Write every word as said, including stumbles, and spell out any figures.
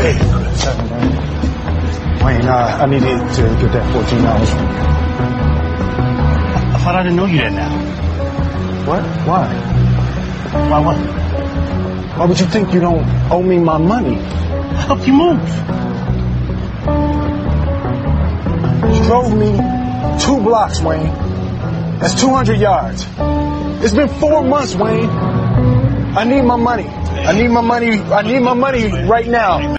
Hey, second, man. Wayne, uh, I needed to get that fourteen dollars from you. I thought I didn't know you did now. What? Why? Why what? Why would you think you don't owe me my money? I helped you move. You drove me two blocks, Wayne. That's two hundred yards. It's been four months, Wayne. I need my money. I need my money. I need my money right now.